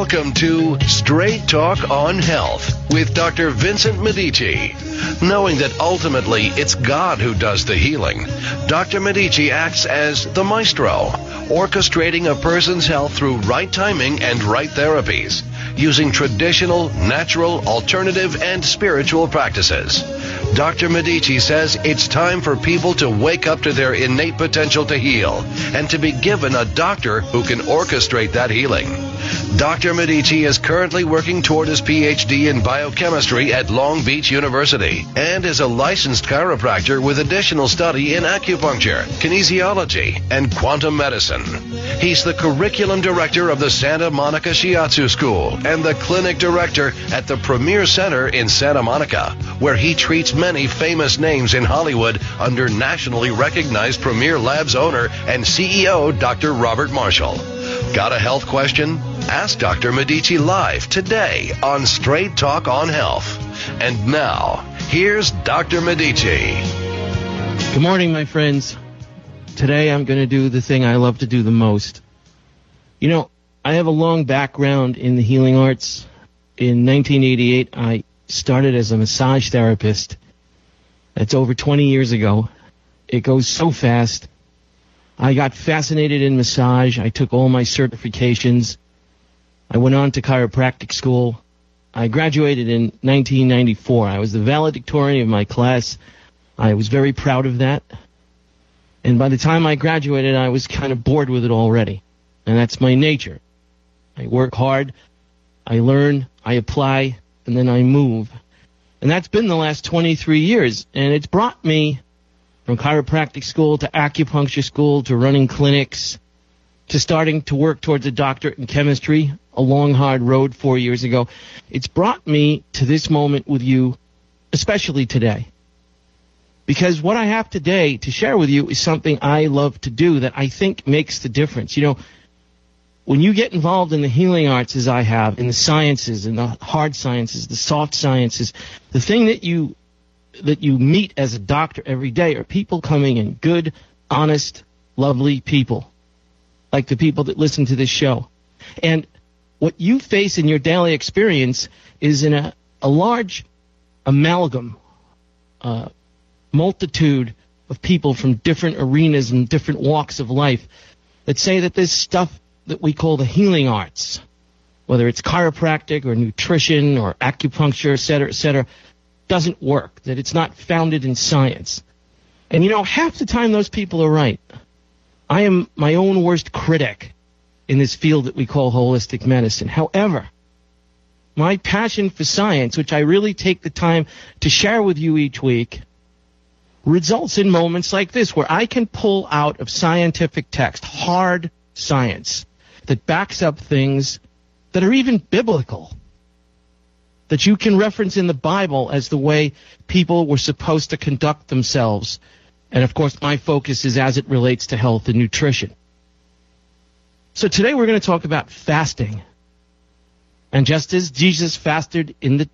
Welcome to Straight Talk on Health with Dr. Vincent Medici. Knowing that ultimately it's God who does the healing, Dr. Medici acts as the maestro, orchestrating a person's health through right timing and right therapies, using traditional, natural, alternative, and spiritual practices. Dr. Medici says it's time for people to wake up to their innate potential to heal and to be given a doctor who can orchestrate that healing. Dr. Medici is currently working toward his PhD in biochemistry at Long Beach University and is a licensed chiropractor with additional study in acupuncture, kinesiology, and quantum medicine. He's the curriculum director of the Santa Monica Shiatsu School and the clinic director at the Premier Center in Santa Monica, where he treats many famous names in Hollywood under nationally recognized Premier Labs owner and CEO Dr. Robert Marshall. Got a health question? Ask Dr. Medici live today on Straight Talk on Health. And now, here's Dr. Medici. Good morning, my friends. Today I'm going to do the thing I love to do the most. You know, I have a long background in the healing arts. In 1988, I started as a massage therapist. That's over 20 years ago. It goes so fast. I got fascinated in massage. I took all my certifications. I went on to chiropractic school. I graduated in 1994. I was the valedictorian of my class. I was very proud of that. And by the time I graduated, I was kind of bored with it already. And that's my nature. I work hard, I learn, I apply, and then I move. And that's been the last 23 years. And it's brought me from chiropractic school to acupuncture school to running clinics to starting to work towards a doctorate in chemistry, a long, hard road 4 years ago. It's brought me to this moment with you, especially today. Because what I have today to share with you is something I love to do that I think makes the difference. You know, when you get involved in the healing arts as I have, in the sciences, in the hard sciences, the soft sciences, the thing that you meet as a doctor every day are people coming in, good, honest, lovely people, like the people that listen to this show. And what you face in your daily experience is in a large amalgam, multitude of people from different arenas and different walks of life that say that this stuff that we call the healing arts, whether it's chiropractic or nutrition or acupuncture, et cetera, doesn't work, that it's not founded in science. And you know, half the time those people are right. I am my own worst critic in this field that we call holistic medicine. However, my passion for science, which I really take the time to share with you each week, results in moments like this where I can pull out of scientific text, hard science, that backs up things that are even biblical, that you can reference in the Bible as the way people were supposed to conduct themselves. And of course, my focus is as it relates to health and nutrition. So today we're going to talk about fasting. And just as Jesus fasted in the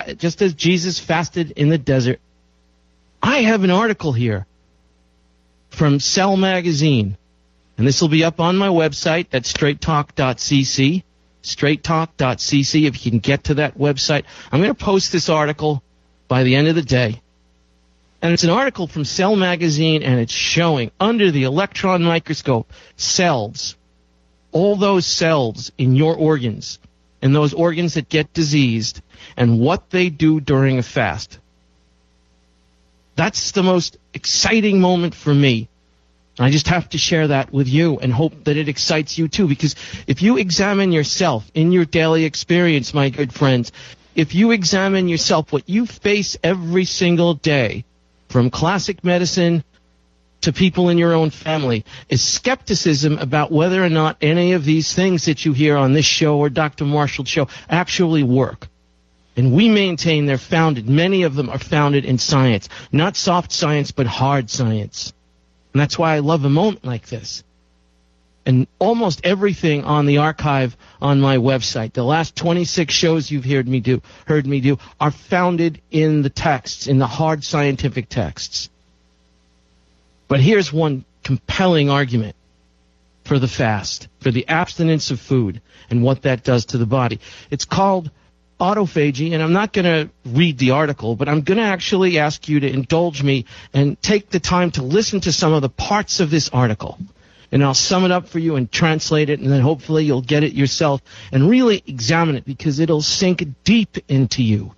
desert, I have an article here from Cell Magazine. And this will be up on my website. That's straighttalk.cc. straighttalk.cc. If you can get to that website, I'm going to post this article by the end of the day. And it's an article from Cell Magazine, and it's showing under the electron microscope cells, all those cells in your organs and those organs that get diseased and what they do during a fast. That's the most exciting moment for me. I just have to share that with you and hope that it excites you too, because if you examine yourself in your daily experience, my good friends, if you examine yourself, what you face every single day, from classic medicine to people in your own family, is skepticism about whether or not any of these things that you hear on this show or Dr. Marshall's show actually work. And we maintain they're founded, many of them are founded in science, not soft science, but hard science. And that's why I love a moment like this. And almost everything on the archive on my website, the last 26 shows you've heard me do, are founded in the texts, in the hard scientific texts. But here's one compelling argument for the fast, for the abstinence of food, and what that does to the body. It's called autophagy, and I'm not going to read the article, but I'm going to actually ask you to indulge me and take the time to listen to some of the parts of this article. And I'll sum it up for you and translate it, and then hopefully you'll get it yourself and really examine it, because it'll sink deep into you.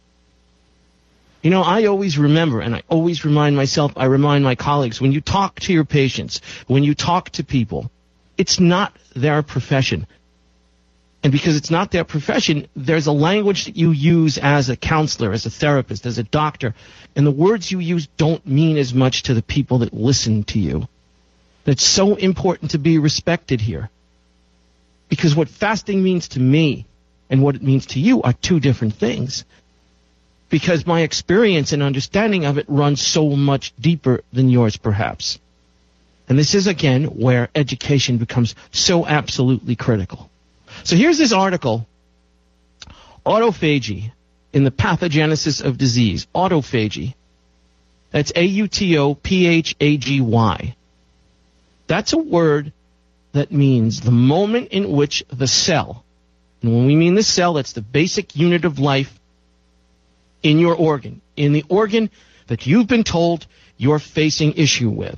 You know, I always remember, and I always remind myself, I remind my colleagues, when you talk to your patients, when you talk to people, it's not their profession. And because it's not their profession, there's a language that you use as a counselor, as a therapist, as a doctor, and the words you use don't mean as much to the people that listen to you. It's so important to be respected here. Because what fasting means to me and what it means to you are two different things. Because my experience and understanding of it runs so much deeper than yours, perhaps. And this is, again, where education becomes so absolutely critical. So here's this article, Autophagy in the Pathogenesis of Disease. Autophagy. That's A-U-T-O-P-H-A-G-Y. That's a word that means the moment in which the cell, and when we mean the cell, that's the basic unit of life in your organ, in the organ that you've been told you're facing issue with.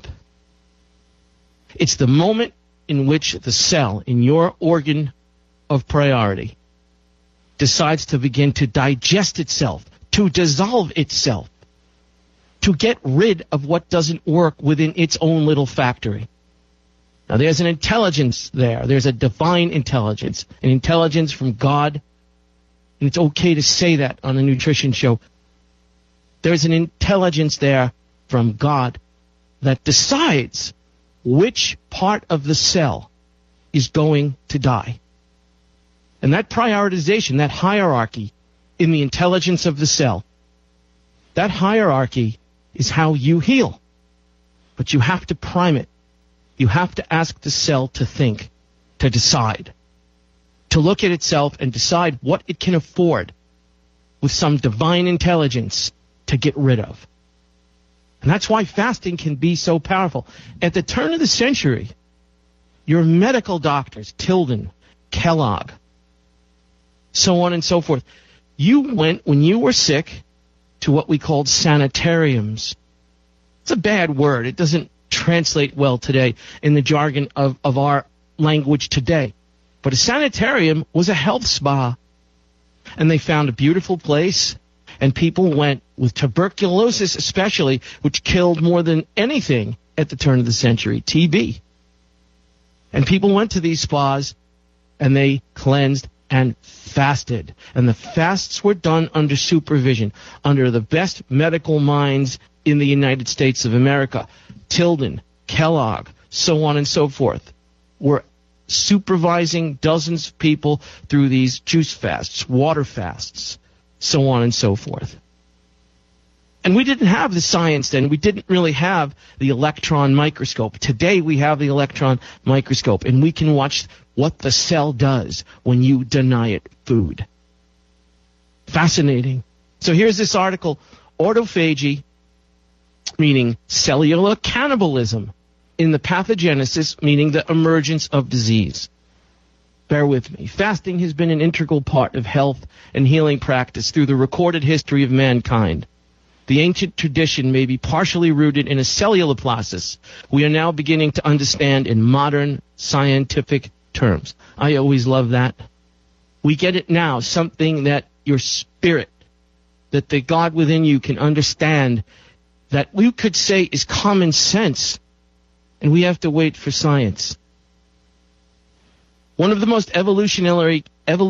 It's the moment in which the cell in your organ of priority decides to begin to digest itself, to dissolve itself, to get rid of what doesn't work within its own little factory. Now, there's an intelligence there. There's a divine intelligence, an intelligence from God. And it's okay to say that on a nutrition show. There's an intelligence there from God that decides which part of the cell is going to die. And that prioritization, that hierarchy in the intelligence of the cell, that hierarchy is how you heal. But you have to prime it. You have to ask the cell to think, to decide, to look at itself and decide what it can afford with some divine intelligence to get rid of. And that's why fasting can be so powerful. At the turn of the century, your medical doctors, Tilden, Kellogg, so on and so forth, you went, when you were sick, to what we called sanitariums. It's a bad word. It doesn't translate well today in the jargon of our language today. But a sanitarium was a health spa. And they found a beautiful place, and people went with tuberculosis especially, which killed more than anything at the turn of the century, TB. And people went to these spas, and they cleansed and fasted. And the fasts were done under supervision, under the best medical minds in the United States of America. Tilden, Kellogg, so on and so forth, were supervising dozens of people through these juice fasts, water fasts, so on and so forth. And we didn't have the science then. We didn't really have the electron microscope. Today we have the electron microscope, and we can watch what the cell does when you deny it food. Fascinating. So here's this article, Autophagy, meaning cellular cannibalism, in the pathogenesis, meaning the emergence of disease. Bear with me. Fasting has been an integral part of health and healing practice through the recorded history of mankind. The ancient tradition may be partially rooted in a cellular process we are now beginning to understand in modern scientific terms. I always love that. We get it now, something that your spirit, that the God within you can understand, that we could say is common sense, and we have to wait for science. One of the most evolutionary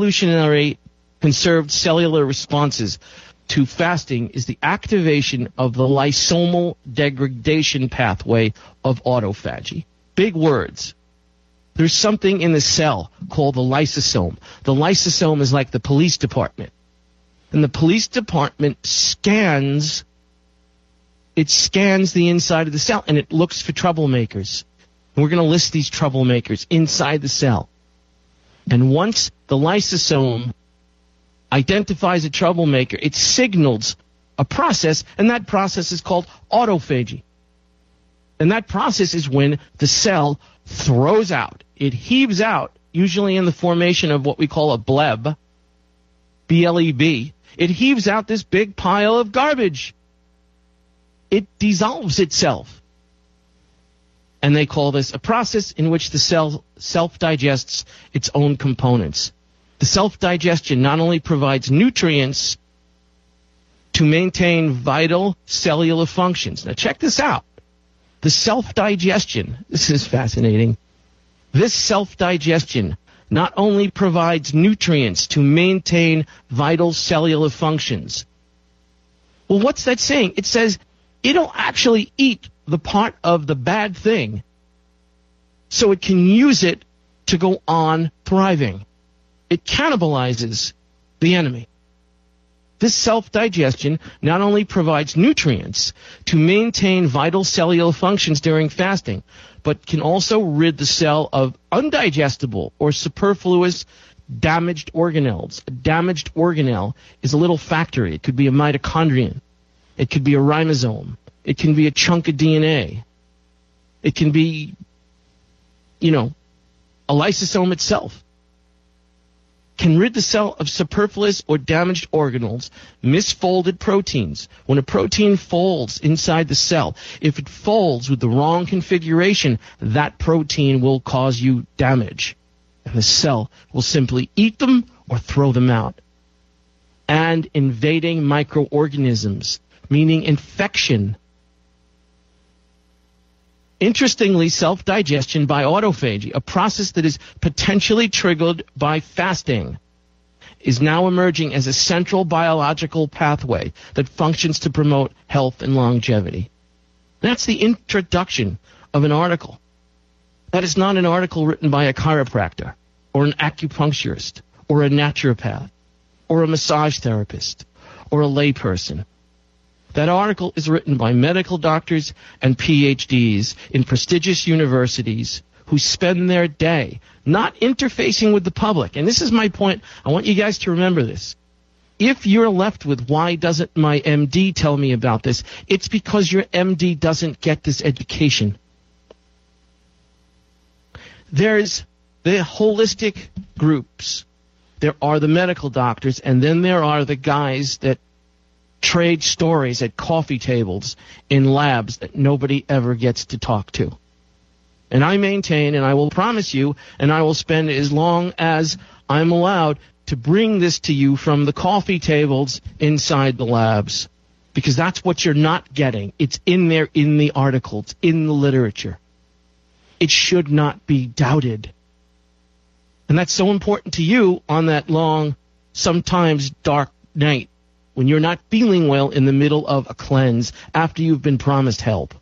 conserved cellular responses to fasting is the activation of the lysosomal degradation pathway of autophagy. Big words. There's something in the cell called the lysosome. The lysosome is like the police department. And the police department scans the inside of the cell, and it looks for troublemakers. And we're going to list these troublemakers inside the cell. And once the lysosome identifies a troublemaker, it signals a process, and that process is called autophagy. And that process is when the cell throws out, it heaves out, usually in the formation of what we call a bleb, B-L-E-B. It heaves out this big pile of garbage. It dissolves itself. And they call this a process in which the cell self-digests its own components. The self-digestion not only provides nutrients to maintain vital cellular functions. Now check this out. The self-digestion, this is fascinating. This self-digestion not only provides nutrients to maintain vital cellular functions. Well, what's that saying? It says it'll actually eat the part of the bad thing so it can use it to go on thriving. It cannibalizes the enemy. This self-digestion not only provides nutrients to maintain vital cellular functions during fasting, but can also rid the cell of undigestible or superfluous damaged organelles. A damaged organelle is a little factory. It could be a mitochondrion. It could be a ribosome. It can be a chunk of DNA. It can be, a lysosome itself. Can rid the cell of superfluous or damaged organelles, misfolded proteins. When a protein folds inside the cell, if it folds with the wrong configuration, that protein will cause you damage. And the cell will simply eat them or throw them out. And invading microorganisms, meaning infection. Interestingly, self-digestion by autophagy, a process that is potentially triggered by fasting, is now emerging as a central biological pathway that functions to promote health and longevity. That's the introduction of an article. That is not an article written by a chiropractor or an acupuncturist or a naturopath or a massage therapist or a layperson. That article is written by medical doctors and PhDs in prestigious universities who spend their day not interfacing with the public. And this is my point. I want you guys to remember this. If you're left with, why doesn't my MD tell me about this? It's because your MD doesn't get this education. There's the holistic groups. There are the medical doctors, and then there are the guys that trade stories at coffee tables in labs that nobody ever gets to talk to. And I maintain, and I will promise you, and I will spend as long as I'm allowed to bring this to you from the coffee tables inside the labs. Because that's what you're not getting. It's in there in the articles, in the literature. It should not be doubted. And that's so important to you on that long, sometimes dark night, when you're not feeling well in the middle of a cleanse after you've been promised help.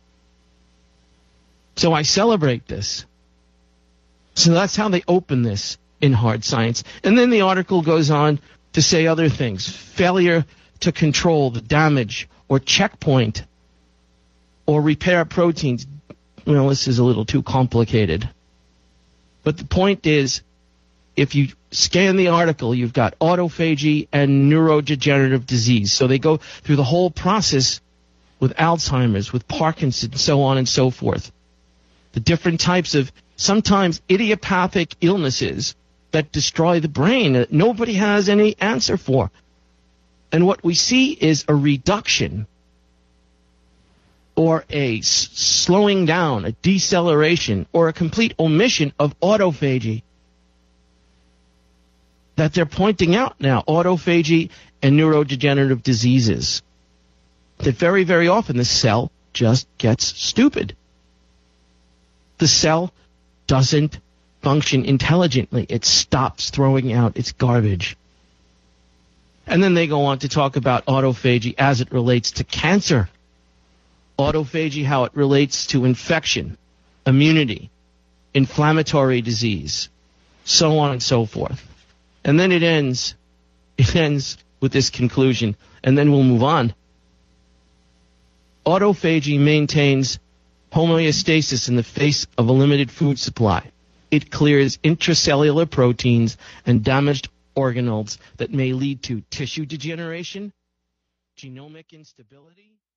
So I celebrate this. So that's how they open this in Hard Science. And then the article goes on to say other things. Failure to control the damage or checkpoint or repair proteins. Well, this is a little too complicated. But the point is, if you scan the article, you've got autophagy and neurodegenerative disease. So they go through the whole process with Alzheimer's, with Parkinson's, so on and so forth. The different types of sometimes idiopathic illnesses that destroy the brain that nobody has any answer for. And what we see is a reduction or a slowing down, a deceleration, or a complete omission of autophagy that they're pointing out now, autophagy and neurodegenerative diseases. That very, very often the cell just gets stupid. The cell doesn't function intelligently. It stops throwing out its garbage. And then they go on to talk about autophagy as it relates to cancer. Autophagy, how it relates to infection, immunity, inflammatory disease, so on and so forth. And then it ends with this conclusion, and then we'll move on. Autophagy maintains homeostasis in the face of a limited food supply. It clears intracellular proteins and damaged organelles that may lead to tissue degeneration, genomic instability,